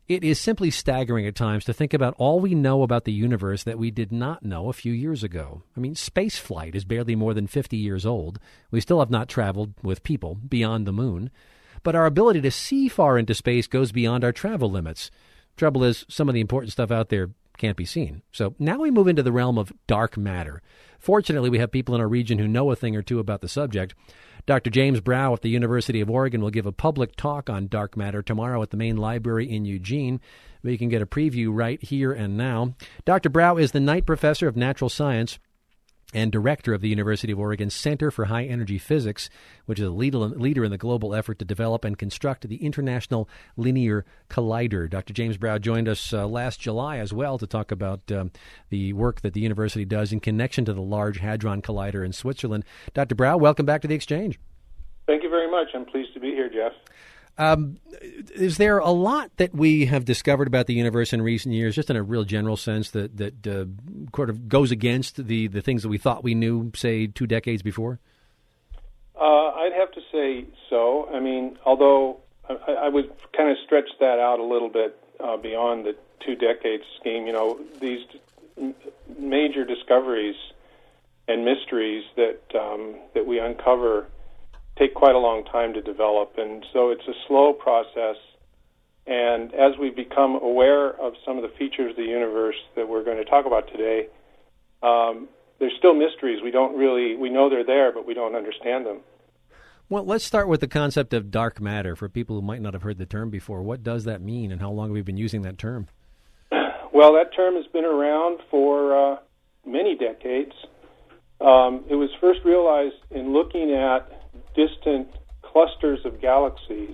It is simply staggering at times to think about all we know about the universe that we did not know a few years ago. I mean, space flight is barely more than 50 years old. We still have not traveled with people beyond the moon. But our ability to see far into space goes beyond our travel limits. Trouble is, some of the important stuff out there can't be seen. So now we move into the realm of dark matter. Fortunately, we have people in our region who know a thing or two about the subject. Dr. James Brow at the University of Oregon will give a public talk on dark matter tomorrow at the main library in Eugene. We can get a preview right here and now. Dr. Brow is the Knight Professor of Natural Science and director of the University of Oregon Center for High Energy Physics, which is a leader in the global effort to develop and construct the International Linear Collider. Dr. James Brow joined us last July as well to talk about the work that the university does in connection to the Large Hadron Collider in Switzerland. Dr. Brow, welcome back to the Exchange. Thank you very much. I'm pleased to be here, Jeff. Is there a lot that we have discovered about the universe in recent years, just in a real general sense, that sort of goes against the things that we thought we knew, say, 2 decades before? I'd have to say so. I mean, although I would kind of stretch that out a little bit beyond the 2 decades scheme. You know, these major discoveries and mysteries that we uncover take quite a long time to develop, and so it's a slow process. And as we become aware of some of the features of the universe that we're going to talk about today, there's still mysteries. We know they're there, but we don't understand them. Well, let's start with the concept of dark matter. For people who might not have heard the term before, what does that mean, and how long have we been using that term? Well, that term has been around for many decades. It was first realized in looking at distant clusters of galaxies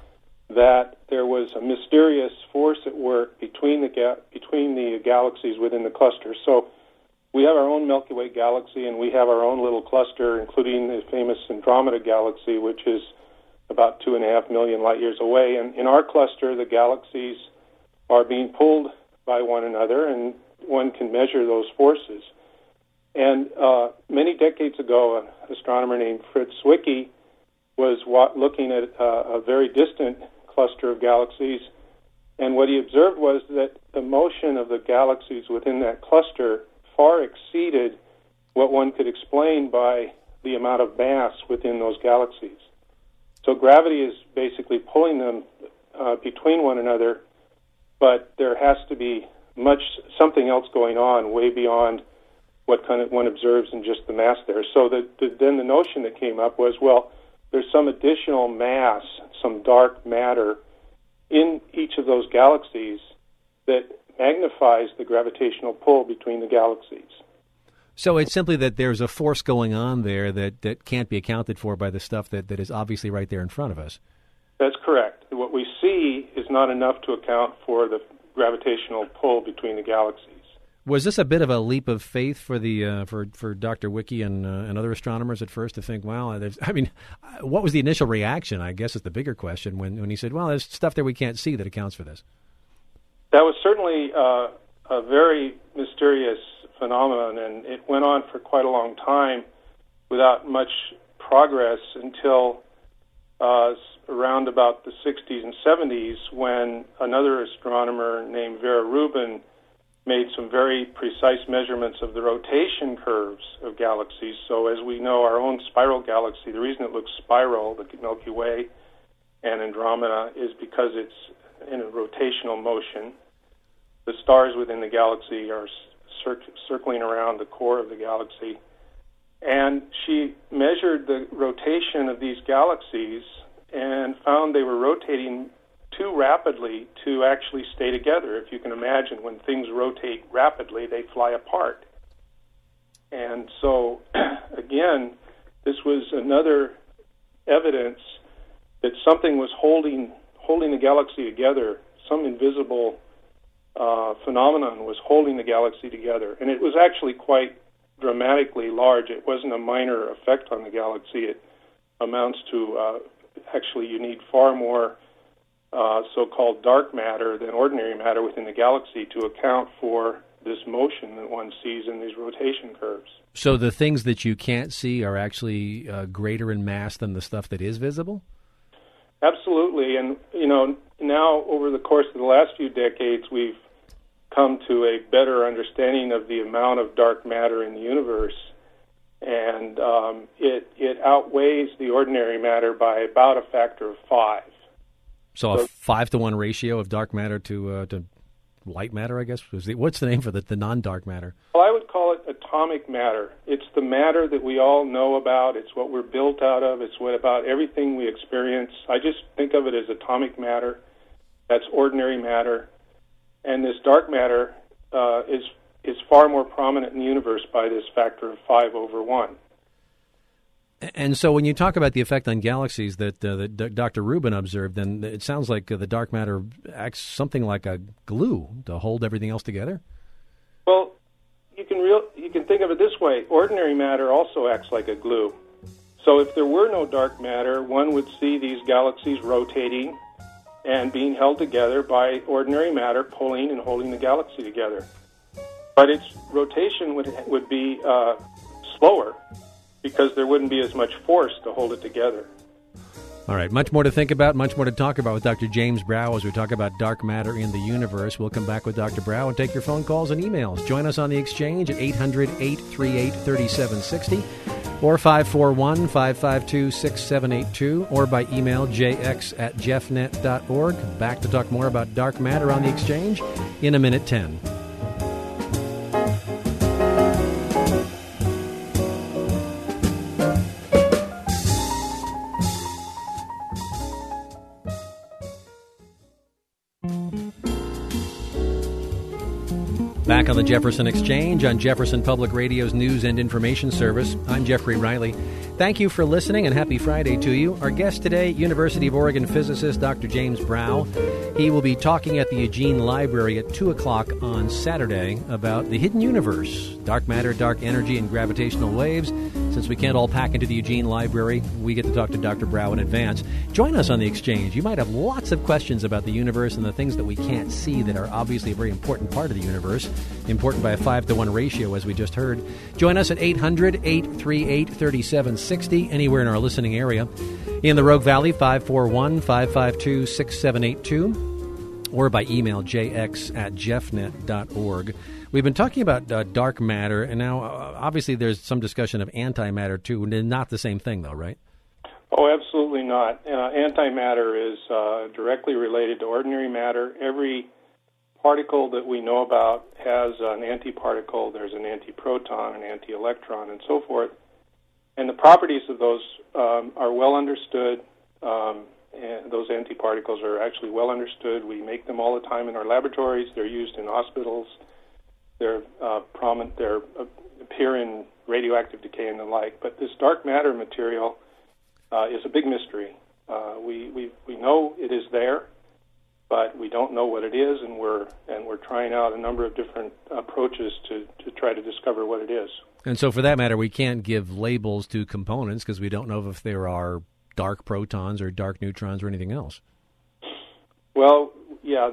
that there was a mysterious force at work between the galaxies within the cluster. So we have our own Milky Way galaxy, and we have our own little cluster, including the famous Andromeda galaxy, which is about 2.5 million light years away. And in our cluster, the galaxies are being pulled by one another, and one can measure those forces. And many decades ago, an astronomer named Fritz Zwicky was looking at a very distant cluster of galaxies, and what he observed was that the motion of the galaxies within that cluster far exceeded what one could explain by the amount of mass within those galaxies. So gravity is basically pulling them between one another, but there has to be something else going on way beyond what kind of one observes in just the mass there. So then the notion that came up was, well, there's some additional mass, some dark matter in each of those galaxies that magnifies the gravitational pull between the galaxies. So it's simply that there's a force going on there that can't be accounted for by the stuff that is obviously right there in front of us. That's correct. What we see is not enough to account for the gravitational pull between the galaxies. Was this a bit of a leap of faith for for Dr. Zwicky and other astronomers at first to think, wow, what was the initial reaction, I guess is the bigger question, when he said, well, there's stuff there we can't see that accounts for this? That was certainly a very mysterious phenomenon, and it went on for quite a long time without much progress until around about the 60s and 70s, when another astronomer named Vera Rubin made some very precise measurements of the rotation curves of galaxies. So as we know, our own spiral galaxy, the reason it looks spiral, the Milky Way and Andromeda, is because it's in a rotational motion. The stars within the galaxy are circling around the core of the galaxy. And she measured the rotation of these galaxies and found they were rotating too rapidly to actually stay together. If you can imagine, when things rotate rapidly, they fly apart. And so, again, this was another evidence that something was holding the galaxy together. Some invisible phenomenon was holding the galaxy together. And it was actually quite dramatically large. It wasn't a minor effect on the galaxy. It amounts to, actually, you need far more so-called dark matter than ordinary matter within the galaxy to account for this motion that one sees in these rotation curves. So the things that you can't see are actually greater in mass than the stuff that is visible? Absolutely. And, now, over the course of the last few decades, we've come to a better understanding of the amount of dark matter in the universe, and it outweighs the ordinary matter by about a factor of 5. So a 5-to-1 ratio of dark matter to light matter, I guess? What's the name for the non-dark matter? Well, I would call it atomic matter. It's the matter that we all know about. It's what we're built out of. It's what about everything we experience. I just think of it as atomic matter. That's ordinary matter. And this dark matter is far more prominent in the universe by this factor of 5/1. And so when you talk about the effect on galaxies that Dr. Rubin observed, then it sounds like the dark matter acts something like a glue to hold everything else together? Well, you can think of it this way. Ordinary matter also acts like a glue. So if there were no dark matter, one would see these galaxies rotating and being held together by ordinary matter pulling and holding the galaxy together. But its rotation would be slower because there wouldn't be as much force to hold it together. All right, much more to think about, much more to talk about with Dr. James Brow as we talk about dark matter in the universe. We'll come back with Dr. Brow and take your phone calls and emails. Join us on the exchange at 800-838-3760 or 541-552-6782 or by email jx@jeffnet.org. Back to talk more about dark matter on the exchange in a minute 10. Back on the Jefferson Exchange on Jefferson Public Radio's News and Information Service. I'm Jeffrey Riley. Thank you for listening and happy Friday to you. Our guest today, University of Oregon physicist Dr. James Brow. He will be talking at the Eugene Library at 2 o'clock on Saturday about the hidden universe, dark matter, dark energy, and gravitational waves. Since we can't all pack into the Eugene Library, we get to talk to Dr. Brow in advance. Join us on the exchange. You might have lots of questions about the universe and the things that we can't see that are obviously a very important part of the universe, important by a 5-to-1 ratio, as we just heard. Join us at 800-838-3760, anywhere in our listening area. In the Rogue Valley, 541-552-6782, or by email, jx@jeffnet.org. We've been talking about dark matter, and now obviously there's some discussion of antimatter, too. Not the same thing, though, right? Oh, absolutely not. Antimatter is directly related to ordinary matter. Every particle that we know about has an antiparticle. There's an antiproton, an antielectron, and so forth. And the properties of those are well understood. And those antiparticles are actually well understood. We make them all the time in our laboratories. They're used in hospitals. They're prominent. They appear in radioactive decay and the like. But this dark matter material is a big mystery. We know it is there, but we don't know what it is, and we're trying out a number of different approaches to try to discover what it is. And so, for that matter, we can't give labels to components because we don't know if there are dark protons or dark neutrons or anything else. Well, yeah,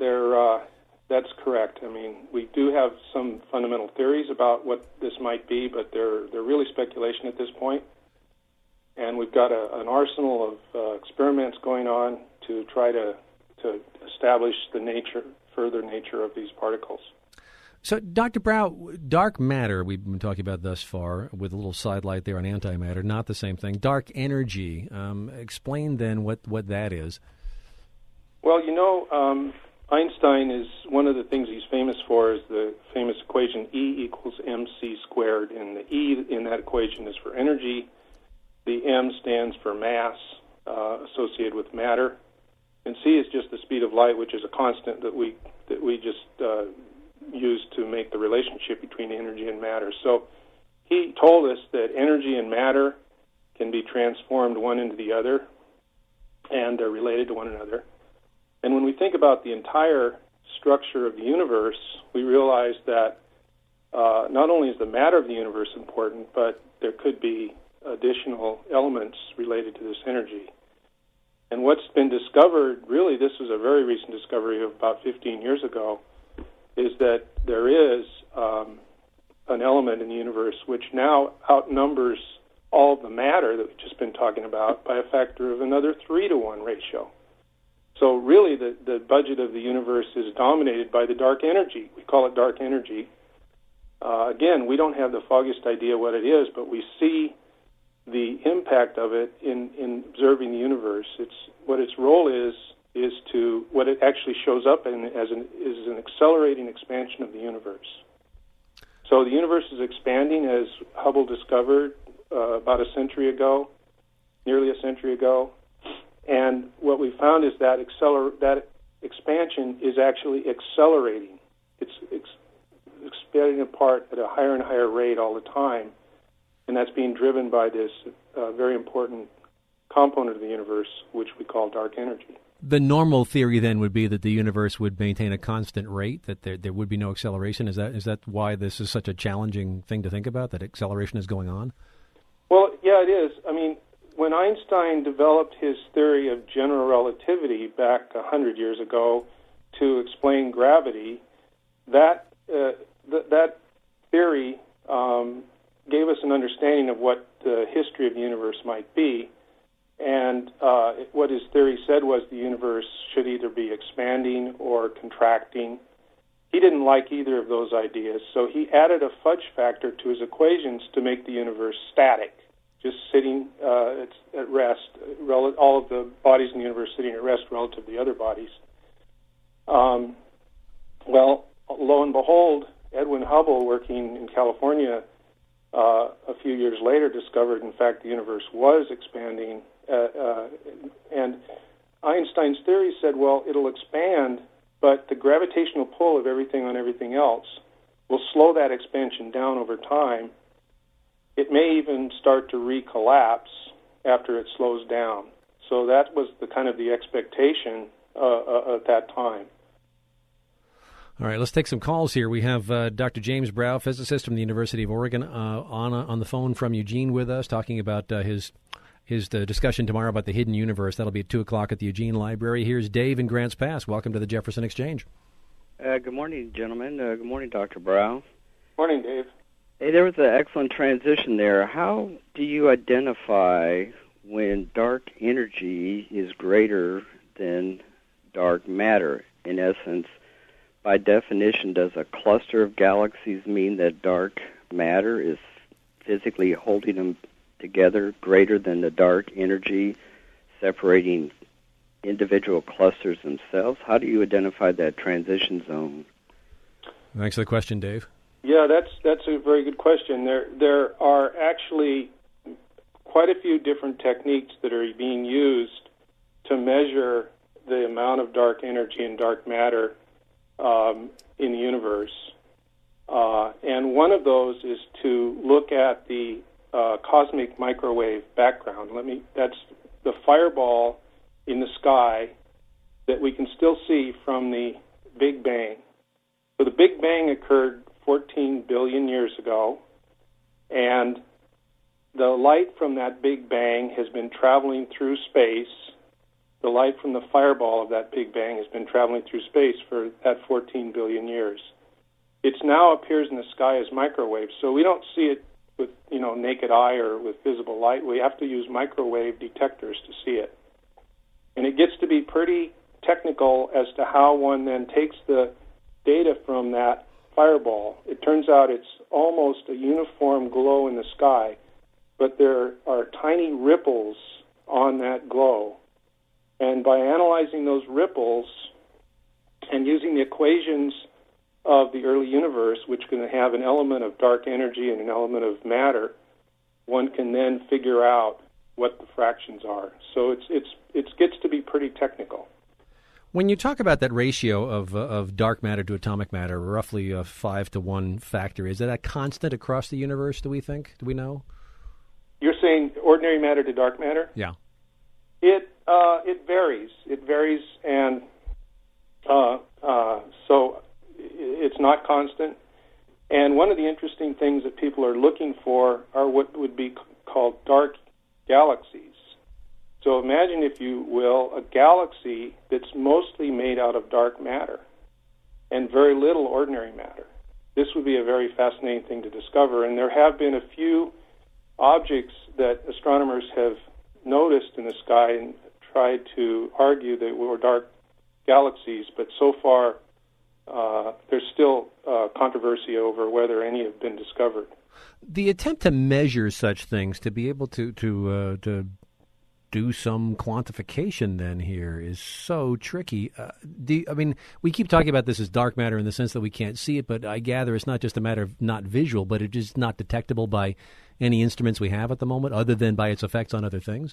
that's correct. I mean, we do have some fundamental theories about what this might be, but they're really speculation at this point. And we've got an arsenal of experiments going on to try to establish the further nature of these particles. So, Dr. Brow, dark matter, we've been talking about thus far, with a little sidelight there on antimatter, not the same thing. Dark energy, explain then what that is. Well, Einstein is, one of the things he's famous for is the famous equation E equals mc squared, and the E in that equation is for energy. The M stands for mass associated with matter, and C is just the speed of light, which is a constant that we just use to make the relationship between energy and matter. So he told us that energy and matter can be transformed one into the other, and they're related to one another. And when we think about the entire structure of the universe, we realize that not only is the matter of the universe important, but there could be additional elements related to this energy. And what's been discovered, really this is a very recent discovery of about 15 years ago, is that there is an element in the universe which now outnumbers all of the matter that we've just been talking about by a factor of another 3-to-1 ratio. So really the budget of the universe is dominated by the dark energy. We call it dark energy. Again, we don't have the foggiest idea what it is, but we see the impact of it in observing the universe. What its role is to what it actually shows up in is an accelerating expansion of the universe. So the universe is expanding, as Hubble discovered about a century ago, nearly a century ago. And what we found is that that expansion is actually accelerating. It's expanding apart at a higher and higher rate all the time, and that's being driven by this very important component of the universe, which we call dark energy. The normal theory then would be that the universe would maintain a constant rate, that there would be no acceleration. Is that why this is such a challenging thing to think about, that acceleration is going on? Well, yeah, it is. I mean, when Einstein developed his theory of general relativity back 100 years ago to explain gravity, that theory gave us an understanding of what the history of the universe might be. And what his theory said was the universe should either be expanding or contracting. He didn't like either of those ideas, so he added a fudge factor to his equations to make the universe static, just sitting at rest, all of the bodies in the universe sitting at rest relative to the other bodies. Well, lo and behold, Edwin Hubble, working in California a few years later, discovered, in fact, the universe was expanding. And Einstein's theory said, well, it'll expand, but the gravitational pull of everything on everything else will slow that expansion down over time. It may even start to recollapse after it slows down. So that was the expectation at that time. All right, let's take some calls here. We have Dr. James Brow, physicist from the University of Oregon, on the phone from Eugene with us, talking about his discussion tomorrow about the hidden universe. That'll be at 2 o'clock at the Eugene Library. Here's Dave in Grants Pass. Welcome to the Jefferson Exchange. Good morning, gentlemen. Good morning, Dr. Brow. Morning, Dave. Hey, there was an excellent transition there. How do you identify when dark energy is greater than dark matter? In essence, by definition, does a cluster of galaxies mean that dark matter is physically holding them together greater than the dark energy separating individual clusters themselves? How do you identify that transition zone? Thanks for the question, Dave. Yeah, that's a very good question. There are actually quite a few different techniques that are being used to measure the amount of dark energy and dark matter in the universe. And one of those is to look at the cosmic microwave background. That's the fireball in the sky that we can still see from the Big Bang. So the Big Bang occurred 14 billion years ago, and the light from that Big Bang has been traveling through space. The light from the fireball of that Big Bang has been traveling through space for that 14 billion years. It now appears in the sky as microwaves, so we don't see it with naked eye or with visible light. We have to use microwave detectors to see it. And it gets to be pretty technical as to how one then takes the data from that fireball. It turns out it's almost a uniform glow in the sky, but there are tiny ripples on that glow. And by analyzing those ripples and using the equations of the early universe, which can have an element of dark energy and an element of matter, one can then figure out what the fractions are. So it gets to be pretty technical. When you talk about that ratio of dark matter to atomic matter, roughly a 5-to-1 factor, is that a constant across the universe, do we think? Do we know? You're saying ordinary matter to dark matter? Yeah. It varies. It varies, and so it's not constant. And one of the interesting things that people are looking for are what would be called dark galaxies. So imagine, if you will, a galaxy that's mostly made out of dark matter and very little ordinary matter. This would be a very fascinating thing to discover, and there have been a few objects that astronomers have noticed in the sky and tried to argue they were dark galaxies, but so far there's still controversy over whether any have been discovered. The attempt to measure such things, to be able to do some quantification then here is so tricky. We keep talking about this as dark matter in the sense that we can't see it, but I gather it's not just a matter of not visual, but it is not detectable by any instruments we have at the moment, other than by its effects on other things.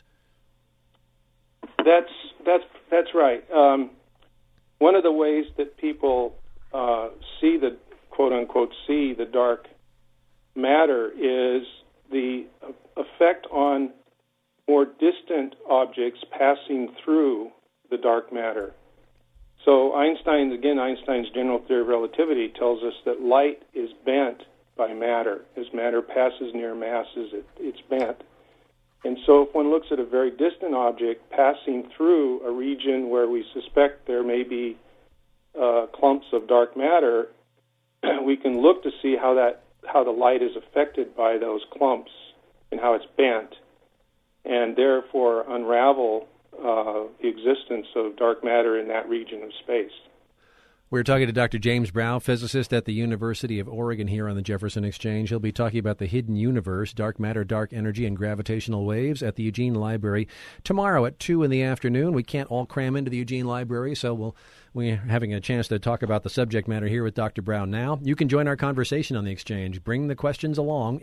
That's right. One of the ways that people see the quote unquote see the dark matter is the effect on more distant objects passing through the dark matter. So Einstein's general theory of relativity tells us that light is bent by matter. As matter passes near masses, it's bent. And so if one looks at a very distant object passing through a region where we suspect there may be clumps of dark matter, we can look to see how the light is affected by those clumps and how it's bent, and therefore unravel the existence of dark matter in that region of space. We're talking to Dr. James Brough, physicist at the University of Oregon here on the Jefferson Exchange. He'll be talking about the hidden universe, dark matter, dark energy, and gravitational waves at the Eugene Library tomorrow at 2 in the afternoon. We can't all cram into the Eugene Library, so we're having a chance to talk about the subject matter here with Dr. Brough now. You can join our conversation on the Exchange. Bring the questions along,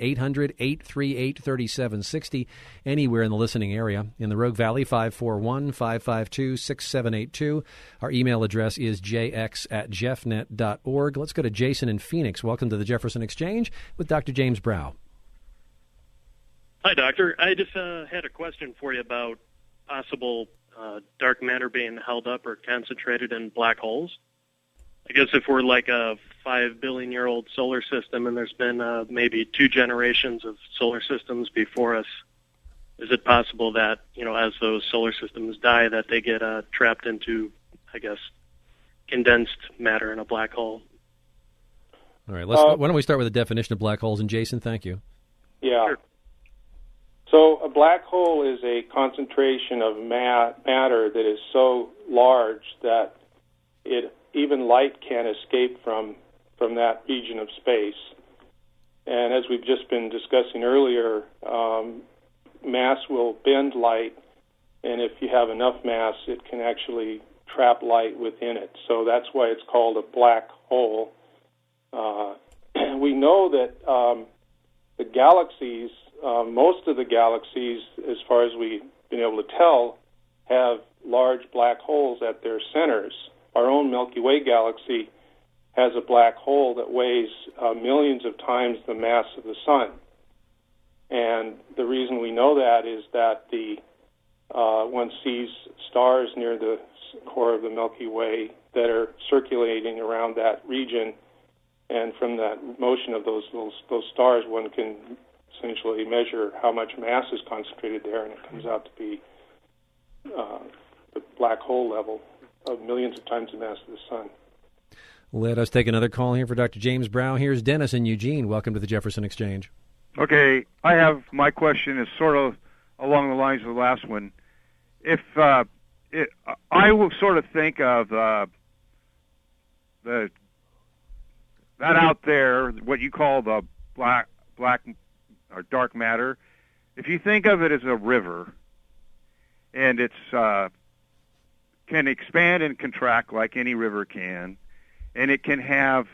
800-838-3760, anywhere in the listening area. In the Rogue Valley, 541-552-6782. Our email address is jx@jeffnet.org. Let's go to Jason in Phoenix. Welcome to the Jefferson Exchange with Dr. James Brough. Hi, Doctor. I just had a question for you about possible dark matter being held up or concentrated in black holes. I guess if we're like a 5 billion-year-old solar system and there's been maybe 2 generations of solar systems before us, is it possible that, as those solar systems die, that they get trapped into, I guess, condensed matter in a black hole? All right. Why don't we start with the definition of black holes? And Jason, thank you. Yeah. Sure. So a black hole is a concentration of matter that is so large that even light can't escape from that region of space. And as we've just been discussing earlier, mass will bend light, and if you have enough mass, it can actually trap light within it. So that's why it's called a black hole. We know that the galaxies, most of the galaxies, as far as we've been able to tell, have large black holes at their centers. Our own Milky Way galaxy has a black hole that weighs millions of times the mass of the Sun. And the reason we know that is that one sees stars near the core of the Milky Way that are circulating around that region, and from that motion of those stars, one can essentially measure how much mass is concentrated there, and it comes out to be the black hole level of millions of times the mass of the Sun. Let us take another call here for Dr. James Brough. Here's Dennis in Eugene. Welcome to the Jefferson Exchange. Okay, my question is sort of along the lines of the last one. If I will sort of think of that out there, what you call the black or dark matter. If you think of it as a river, and it's can expand and contract like any river can, and it can have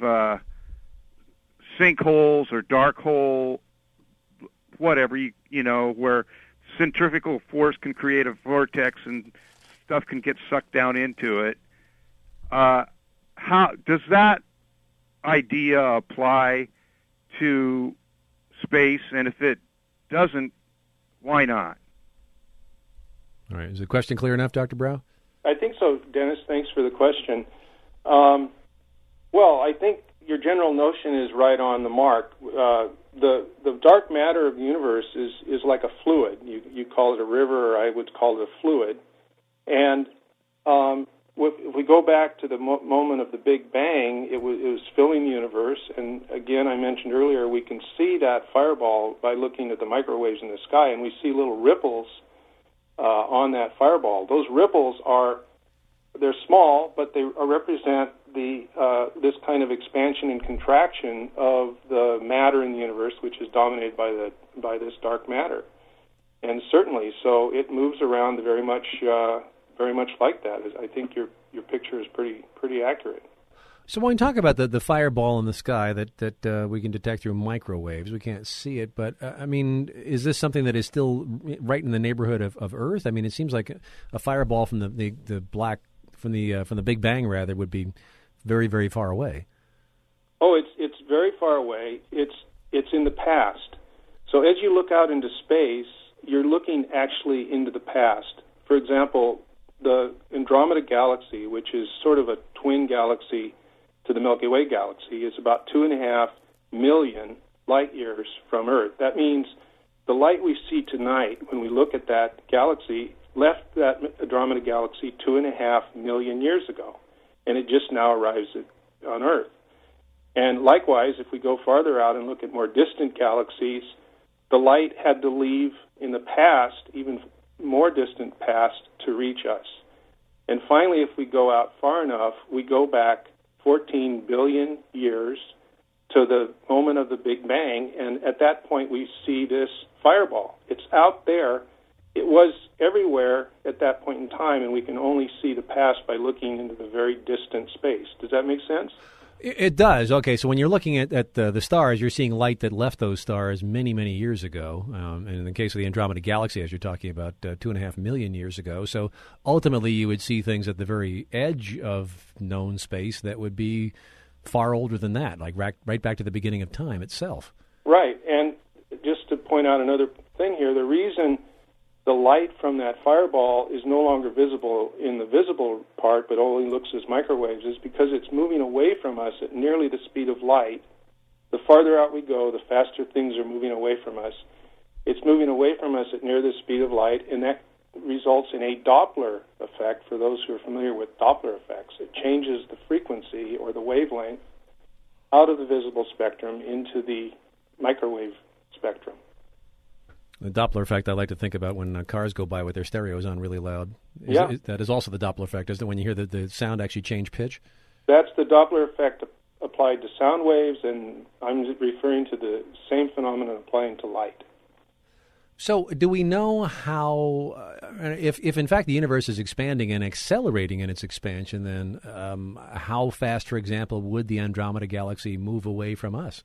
sinkholes or dark hole, whatever, where centrifugal force can create a vortex and stuff can get sucked down into it. How does that idea apply to space? And if it doesn't, why not? All right. Is the question clear enough, Dr. Brough? I think so, Dennis. Thanks for the question. Well, I think your general notion is right on the mark. The dark matter of the universe is like a fluid. You call it a river, or I would call it a fluid. And if we go back to the moment of the Big Bang, it was filling the universe. And again, I mentioned earlier, we can see that fireball by looking at the microwaves in the sky, and we see little ripples on that fireball. Those ripples they're small, but they represent this kind of expansion and contraction of the matter in the universe, which is dominated by this dark matter. And certainly, so it moves around very much like that. I think your picture is pretty accurate. So when we talk about the fireball in the sky that we can detect through microwaves, we can't see it, but I mean, is this something that is still right in the neighborhood of Earth? I mean, it seems like a fireball from the Big Bang rather would be very, very far away. Oh, it's very far away. It's in the past. So as you look out into space, you're looking actually into the past. For example, the Andromeda Galaxy, which is sort of a twin galaxy to the Milky Way galaxy, is about 2.5 million light years from Earth. That means the light we see tonight when we look at that galaxy left that Andromeda Galaxy 2.5 million years ago, and it just now arrives on Earth. And likewise, if we go farther out and look at more distant galaxies, the light had to leave in the past, even more distant past, to reach us. And finally, if we go out far enough, we go back 14 billion years to the moment of the Big Bang, and at that point we see this fireball. It's out there. It was everywhere at that point in time, and we can only see the past by looking into the very distant space. Does that make sense? It does. Okay, so when you're looking at the stars, you're seeing light that left those stars many, many years ago. And in the case of the Andromeda Galaxy, as you're talking about, 2.5 million years ago. So ultimately, you would see things at the very edge of known space that would be far older than that, like right back to the beginning of time itself. Right. And just to point out another thing here, the reason the light from that fireball is no longer visible in the visible part, but only looks as microwaves, is because it's moving away from us at nearly the speed of light. The farther out we go, the faster things are moving away from us. It's moving away from us at near the speed of light, and that results in a Doppler effect. For those who are familiar with Doppler effects, it changes the frequency or the wavelength out of the visible spectrum into the microwave spectrum. The Doppler effect I like to think about when cars go by with their stereos on really loud. That is also the Doppler effect, isn't it, when you hear the sound actually change pitch? That's the Doppler effect applied to sound waves, and I'm referring to the same phenomenon applying to light. So do we know how, if in fact the universe is expanding and accelerating in its expansion, then how fast, for example, would the Andromeda Galaxy move away from us?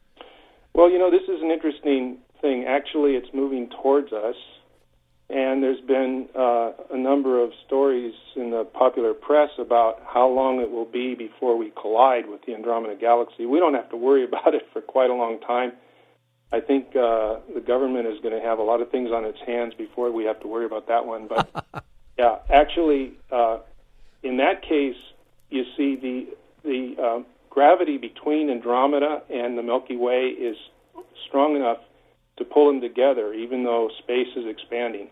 Well, this is an interesting thing. Actually, it's moving towards us, and there's been a number of stories in the popular press about how long it will be before we collide with the Andromeda Galaxy. We don't have to worry about it for quite a long time. I think the government is going to have a lot of things on its hands before we have to worry about that one. But yeah, actually, in that case, you see the gravity between Andromeda and the Milky Way is strong enough to pull them together, even though space is expanding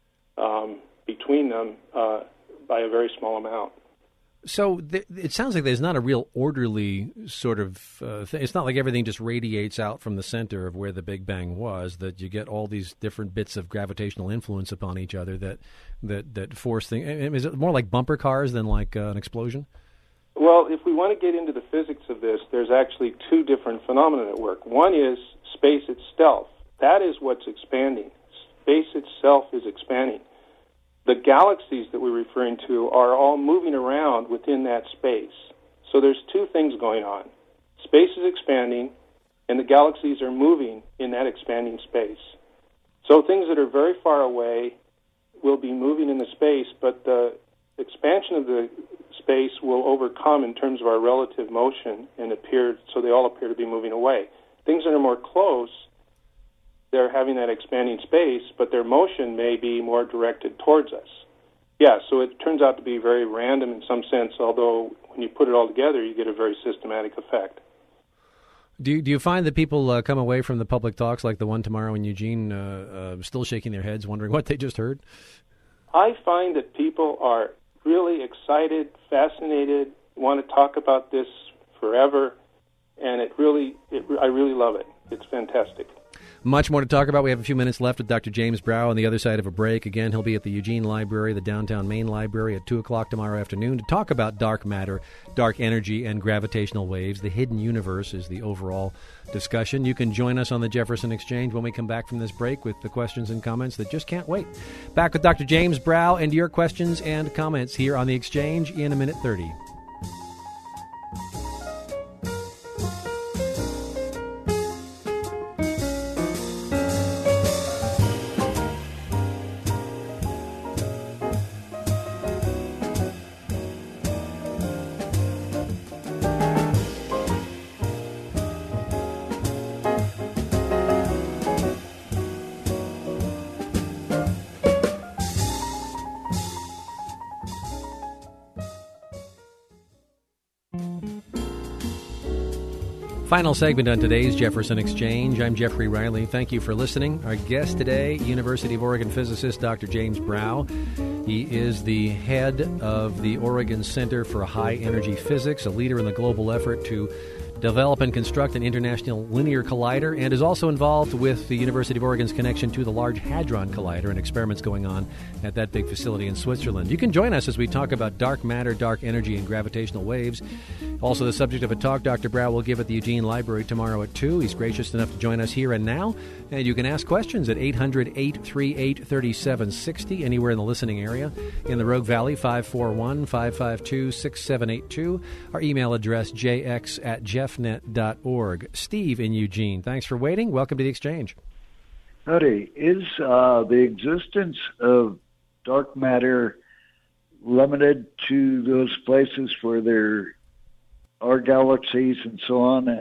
between them by a very small amount. So it sounds like there's not a real orderly sort of thing. It's not like everything just radiates out from the center of where the Big Bang was, that you get all these different bits of gravitational influence upon each other that force things. Is it more like bumper cars than like an explosion? Well, if we want to get into the physics of this, there's actually two different phenomena at work. One is space itself. That is what's expanding. Space itself is expanding. The galaxies that we're referring to are all moving around within that space. So there's two things going on. Space is expanding, and the galaxies are moving in that expanding space. So things that are very far away will be moving in the space, but the expansion of the space will overcome in terms of our relative motion, and so they all appear to be moving away. Things that are more close, they're having that expanding space, but their motion may be more directed towards us. Yeah, so it turns out to be very random in some sense, although when you put it all together, you get a very systematic effect. Do you find that people come away from the public talks like the one tomorrow in Eugene still shaking their heads, wondering what they just heard? I find that people are really excited, fascinated, want to talk about this forever, and I really love it. It's fantastic. Much more to talk about. We have a few minutes left with Dr. James Brow on the other side of a break. Again, he'll be at the Eugene Library, the downtown Main Library, at 2 o'clock tomorrow afternoon to talk about dark matter, dark energy, and gravitational waves. The hidden universe is the overall discussion. You can join us on the Jefferson Exchange when we come back from this break with the questions and comments that just can't wait. Back with Dr. James Brow and your questions and comments here on the Exchange in a minute 30. Final segment on today's Jefferson Exchange. I'm Jeffrey Riley. Thank you for listening. Our guest today, University of Oregon physicist Dr. James Brow. He is the head of the Oregon Center for High Energy Physics, a leader in the global effort to develop and construct an international linear collider, and is also involved with the University of Oregon's connection to the Large Hadron Collider and experiments going on at that big facility in Switzerland. You can join us as we talk about dark matter, dark energy, and gravitational waves. Also the subject of a talk Dr. Brow will give at the Eugene Library tomorrow at 2. He's gracious enough to join us here and now. And you can ask questions at 800-838-3760 anywhere in the listening area. In the Rogue Valley, 541-552-6782. Our email address, jx@jeffnet.org. Steve in Eugene, thanks for waiting. Welcome to the Exchange. Howdy. Is the existence of dark matter limited to those places where there are galaxies and so on,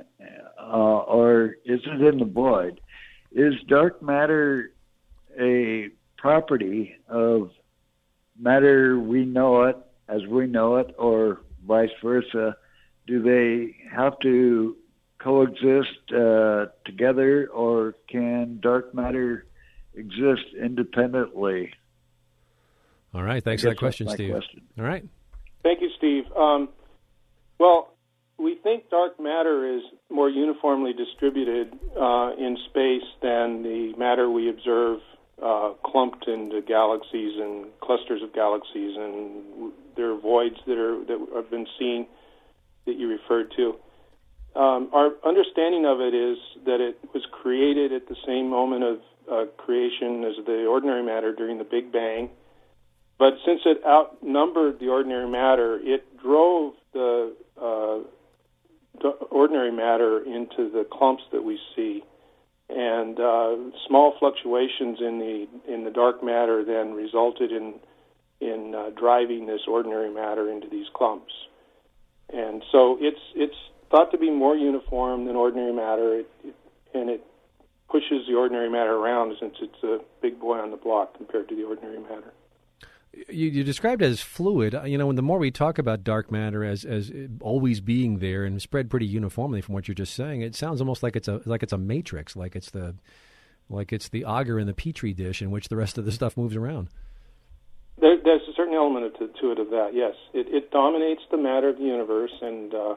or is it in the void? Is dark matter a property of matter we know it as we know it, or vice versa? Do they have to coexist together, or can dark matter exist independently? All right. Thanks for that question, Steve. All right. Thank you, Steve. Well, we think dark matter is more uniformly distributed in space than the matter we observe clumped into galaxies and clusters of galaxies, and there are voids that have been seen that you referred to. Our understanding of it is that it was created at the same moment of creation as the ordinary matter during the Big Bang, but since it outnumbered the ordinary matter, it drove the ordinary matter into the clumps that we see, and small fluctuations in the dark matter then resulted in driving this ordinary matter into these clumps. And so it's thought to be more uniform than ordinary matter, and it pushes the ordinary matter around since it's a big boy on the block compared to the ordinary matter. You described it as fluid. You know, and the more we talk about dark matter as always being there and spread pretty uniformly from what you're just saying, it sounds almost like it's a matrix, like it's the agar in the petri dish in which the rest of the stuff moves around. There's a certain element to it of that. Yes, it dominates the matter of the universe, but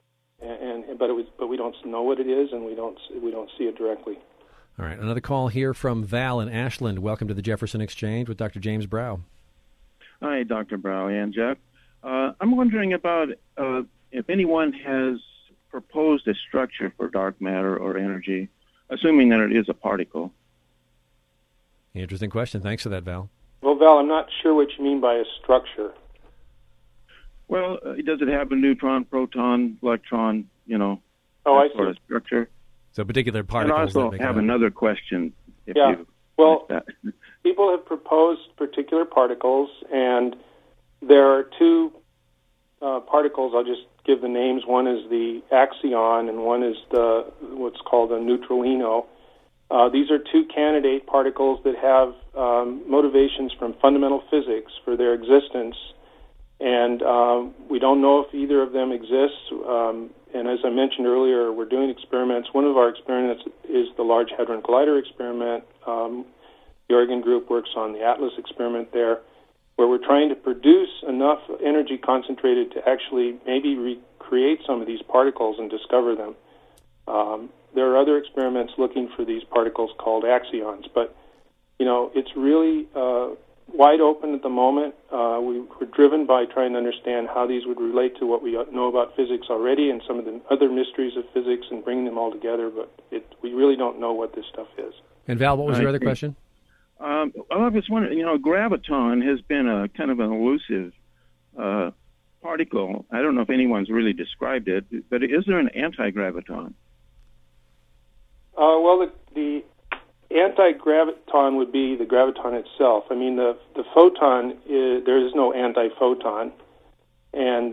we don't know what it is, and we don't see it directly. All right, another call here from Val in Ashland. Welcome to the Jefferson Exchange with Dr. James Brow. Hi, Dr. Brow and Jeff. I'm wondering about if anyone has proposed a structure for dark matter or energy, assuming that it is a particle. Interesting question. Thanks for that, Val. Well, Val, I'm not sure what you mean by a structure. Well, does it have a neutron, proton, electron, I see. Sort of structure? So particular particles. And I also have another question. People have proposed particular particles, and there are two particles. I'll just give the names. One is the axion, and one is what's called a neutralino. These are two candidate particles that have motivations from fundamental physics for their existence, and we don't know if either of them exists. And as I mentioned earlier, we're doing experiments. One of our experiments is the Large Hadron Collider experiment. The Oregon group works on the ATLAS experiment there, where we're trying to produce enough energy concentrated to actually maybe recreate some of these particles and discover them. There are other experiments looking for these particles called axions, but it's really wide open at the moment. We were driven by trying to understand how these would relate to what we know about physics already and some of the other mysteries of physics and bringing them all together, but we really don't know what this stuff is. And Val, what was your other question? I was wondering, graviton has been a kind of an elusive particle. I don't know if anyone's really described it, but is there an anti-graviton? Well, the anti-graviton would be the graviton itself. I mean, the photon, there is no anti-photon. And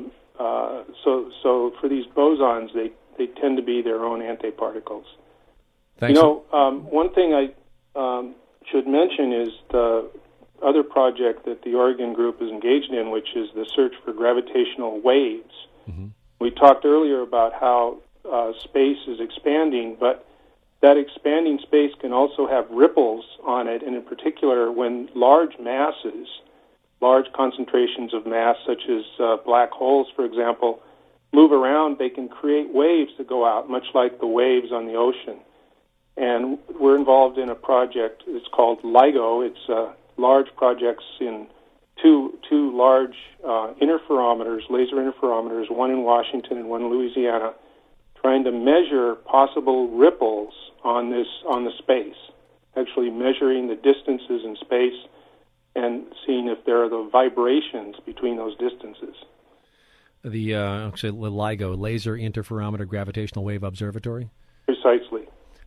so for these bosons, they tend to be their own antiparticles. Thanks. One thing I should mention is the other project that the Oregon group is engaged in, which is the search for gravitational waves. Mm-hmm. We talked earlier about how space is expanding, but that expanding space can also have ripples on it, and in particular, when large masses, large concentrations of mass, such as black holes, for example, move around, they can create waves that go out, much like the waves on the ocean. And we're involved in a project, it's called LIGO. It's large projects in two large interferometers, laser interferometers, one in Washington and one in Louisiana, trying to measure possible ripples on the space, actually measuring the distances in space and seeing if there are the vibrations between those distances. The LIGO, Laser Interferometer Gravitational Wave Observatory? Precisely.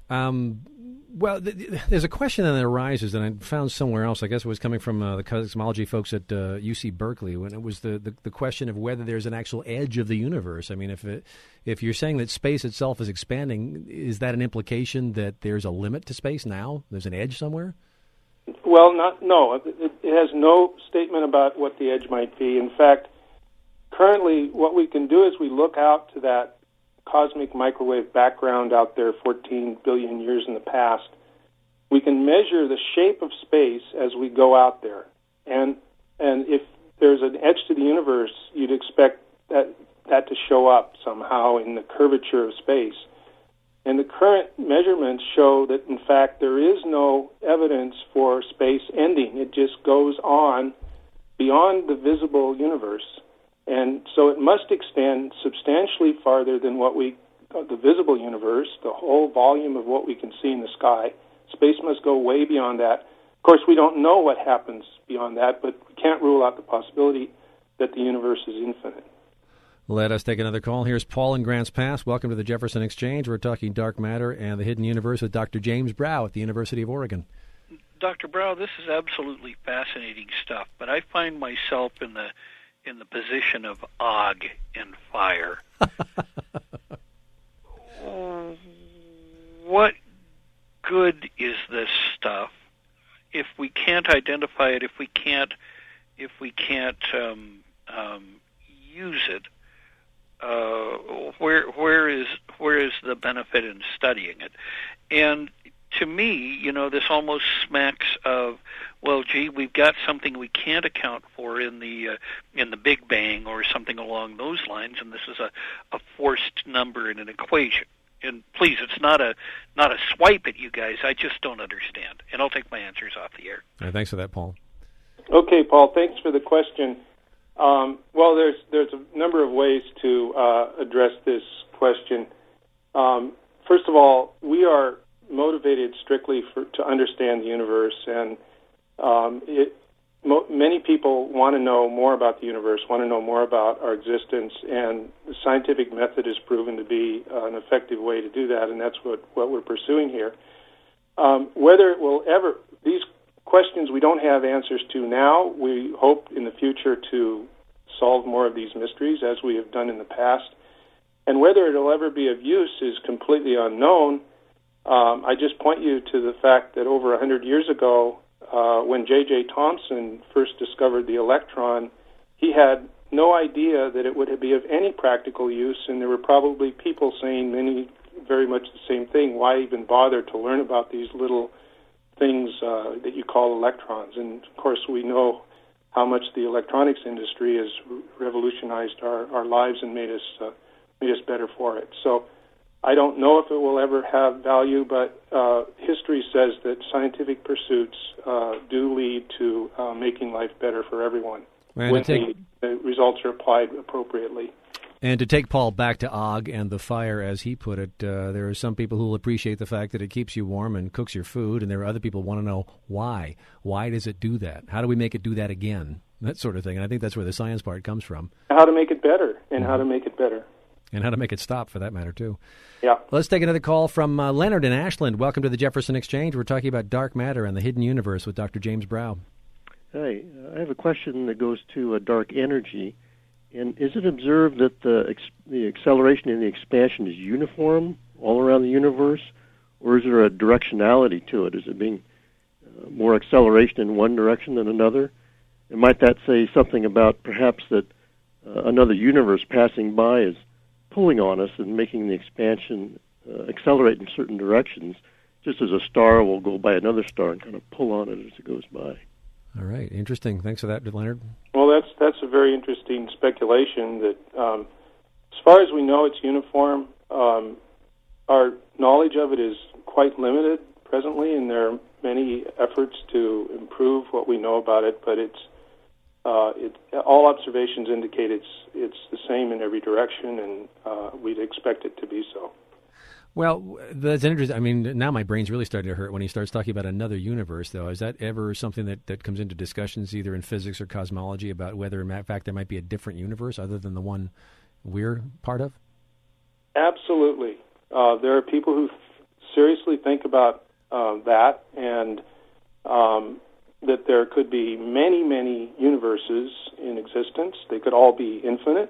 Well, there's a question that arises that I found somewhere else. I guess it was coming from the cosmology folks at UC Berkeley, when it was the question of whether there's an actual edge of the universe. I mean, if you're saying that space itself is expanding, is that an implication that there's a limit to space now? There's an edge somewhere? Well, no. It has no statement about what the edge might be. In fact, currently what we can do is we look out to that cosmic microwave background out there 14 billion years in the past. We can measure the shape of space as we go out there. And if there's an edge to the universe, you'd expect that to show up somehow in the curvature of space. And the current measurements show that, in fact, there is no evidence for space ending. It just goes on beyond the visible universe. And so it must extend substantially farther than the visible universe, the whole volume of what we can see in the sky. Space must go way beyond that. Of course, we don't know what happens beyond that, but we can't rule out the possibility that the universe is infinite. Let us take another call. Here's Paul in Grants Pass. Welcome to the Jefferson Exchange. We're talking dark matter and the hidden universe with Dr. James Brow at the University of Oregon. Dr. Brow, this is absolutely fascinating stuff, but I find myself in the position of Og in fire. What good is this stuff if we can't identify it? If we can't use it? Where is the benefit in studying it? And to me, this almost smacks of, well, gee, we've got something we can't account for in the Big Bang or something along those lines, and this is a forced number in an equation. And please, it's not a swipe at you guys. I just don't understand, and I'll take my answers off the air. All right, thanks for that, Paul. Okay, Paul. Thanks for the question. Well, there's a number of ways to address this question. First of all, we are motivated strictly to understand the universe, and many people want to know more about the universe, want to know more about our existence, and the scientific method has proven to be an effective way to do that, and that's what we're pursuing here. Whether it will ever, these questions we don't have answers to now. We hope in the future to solve more of these mysteries as we have done in the past. And whether it'll ever be of use is completely unknown. I just point you to the fact that over 100 years ago, when J.J. Thomson first discovered the electron, he had no idea that it would be of any practical use, and there were probably people saying very much the same thing. Why even bother to learn about these little things that you call electrons? And, of course, we know how much the electronics industry has revolutionized our lives and made us better for it. So I don't know if it will ever have value, but history says that scientific pursuits do lead to making life better for everyone when the results are applied appropriately. And to take Paul back to Og and the fire, as he put it, there are some people who will appreciate the fact that it keeps you warm and cooks your food, and there are other people who want to know why. Why does it do that? How do we make it do that again? That sort of thing. And I think that's where the science part comes from. How to make it better, and how to make it better. And how to make it stop, for that matter, too. Yeah. Let's take another call from Leonard in Ashland. Welcome to the Jefferson Exchange. We're talking about dark matter and the hidden universe with Dr. James Brow. Hi. I have a question that goes to dark energy. And is it observed that the acceleration and the expansion is uniform all around the universe, or is there a directionality to it? Is it being more acceleration in one direction than another? And might that say something about perhaps that another universe passing by is pulling on us and making the expansion accelerate in certain directions, just as a star will go by another star and kind of pull on it as it goes by? All right, interesting. Thanks for that, Leonard. Well, that's a very interesting speculation. That, as far as we know, it's uniform. Our knowledge of it is quite limited presently, and there are many efforts to improve what we know about it. But all observations indicate it's the same in every direction, and we'd expect it to be so. Well, that's interesting. I mean, now my brain's really starting to hurt when he starts talking about another universe, though. Is that ever something that comes into discussions either in physics or cosmology about whether, in fact, there might be a different universe other than the one we're part of? Absolutely. There are people who seriously think about that, and that there could be many, many universes in existence. They could all be infinite.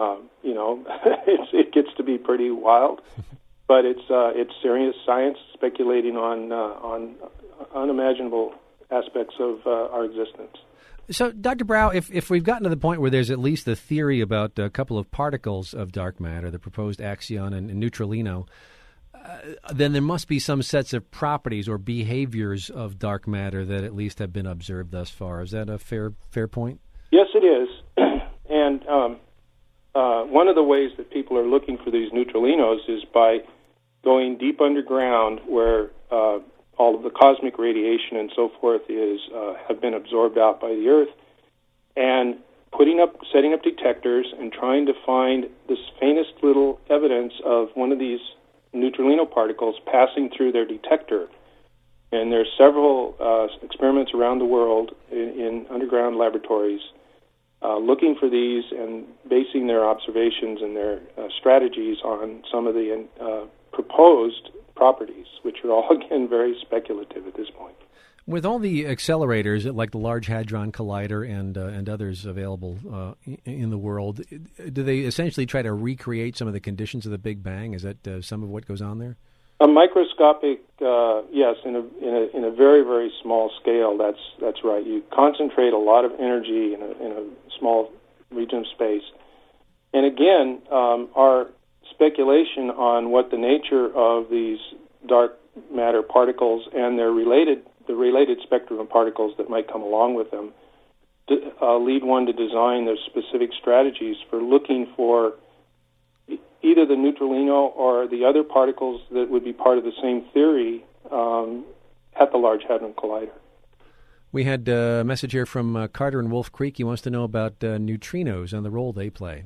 It gets to be pretty wild. But it's serious science speculating on unimaginable aspects of our existence. So, Dr. Brow, if we've gotten to the point where there's at least a theory about a couple of particles of dark matter, the proposed axion and neutralino, then there must be some sets of properties or behaviors of dark matter that at least have been observed thus far. Is that a fair point? Yes, it is. And one of the ways that people are looking for these neutralinos is by going deep underground, where all of the cosmic radiation and so forth have been absorbed out by the Earth, and setting up detectors and trying to find this faintest little evidence of one of these neutralino particles passing through their detector. And there's several experiments around the world in underground laboratories looking for these and basing their observations and their strategies on some of the proposed properties, which are all, again, very speculative at this point. With all the accelerators, like the Large Hadron Collider and others available in the world, do they essentially try to recreate some of the conditions of the Big Bang? Is that some of what goes on there? A microscopic, yes, in a very, very small scale. That's right. You concentrate a lot of energy in a small region of space, and again, our speculation on what the nature of these dark matter particles and the related spectrum of particles that might come along with them lead one to design those specific strategies for looking for either the neutralino or the other particles that would be part of the same theory at the Large Hadron Collider. We had a message here from Carter in Wolf Creek. He wants to know about neutrinos and the role they play.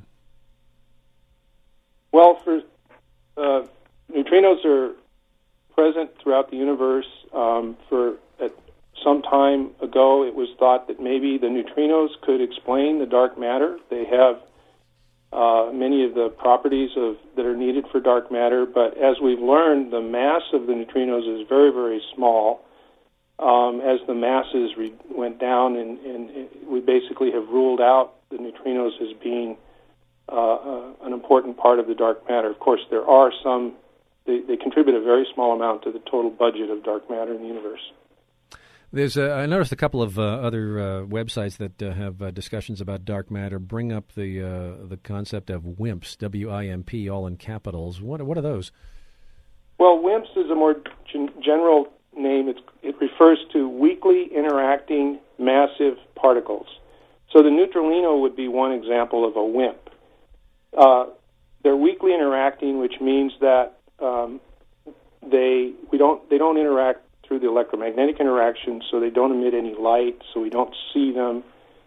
Well, neutrinos are present throughout the universe. At some time ago, it was thought that maybe the neutrinos could explain the dark matter. They have many of the properties that are needed for dark matter, but as we've learned, the mass of the neutrinos is very, very small. As the masses went down, and we basically have ruled out the neutrinos as being an important part of the dark matter. Of course, there are some. They contribute a very small amount to the total budget of dark matter in the universe. There's I noticed a couple of other websites that have discussions about dark matter bring up the concept of WIMPs, W-I-M-P, all in capitals. What are those? Well, WIMPs is a more general name. It refers to weakly interacting massive particles. So the neutralino would be one example of a WIMP. They're weakly interacting, which means that they don't interact through the electromagnetic interaction, so they don't emit any light, so we don't see them.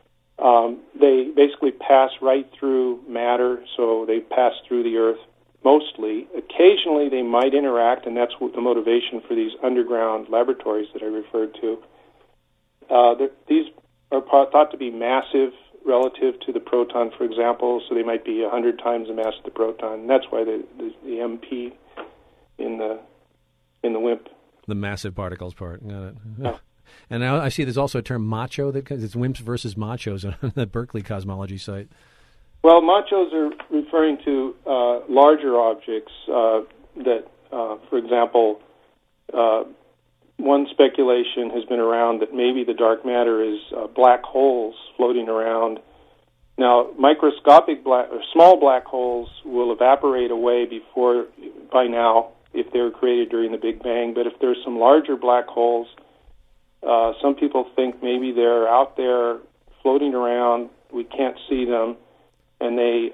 They basically pass right through matter, so they pass through the Earth mostly. Occasionally they might interact, and that's what the motivation for these underground laboratories that I referred to. These are thought to be massive relative to the proton, for example, so they might be 100 times the mass of the proton. And that's why the MP in the WIMP. The massive particles part. Got it. Yeah. And now I see there's also a term macho, because it's WIMPs versus machos on the Berkeley cosmology site. Well, machos are referring to larger objects that, for example, one speculation has been around that maybe the dark matter is black holes floating around. Now, microscopic small black holes will evaporate away by now if they were created during the Big Bang. But if there's some larger black holes, some people think maybe they're out there floating around. We can't see them, and they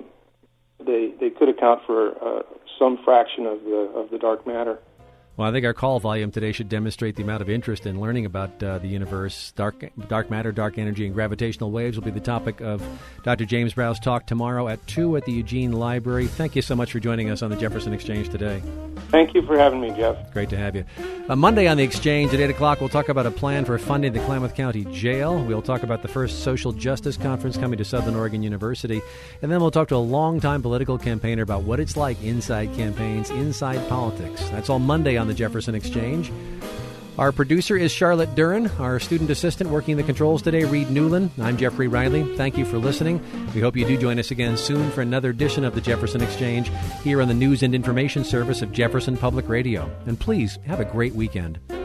could account for some fraction of the dark matter. Well, I think our call volume today should demonstrate the amount of interest in learning about the universe. Dark matter, dark energy, and gravitational waves will be the topic of Dr. James Brau's talk tomorrow at 2 at the Eugene Library. Thank you so much for joining us on the Jefferson Exchange today. Thank you for having me, Jeff. Great to have you. Monday on the Exchange at 8 o'clock, we'll talk about a plan for funding the Klamath County Jail. We'll talk about the first social justice conference coming to Southern Oregon University. And then we'll talk to a longtime political campaigner about what it's like inside campaigns, inside politics. That's all Monday on the Jefferson Exchange. Our producer is Charlotte Duran. Our student assistant working the controls today, Reed Newland. I'm Jeffrey Riley. Thank you for listening. We hope you do join us again soon for another edition of the Jefferson Exchange here on the News and Information Service of Jefferson Public Radio. And please have a great weekend.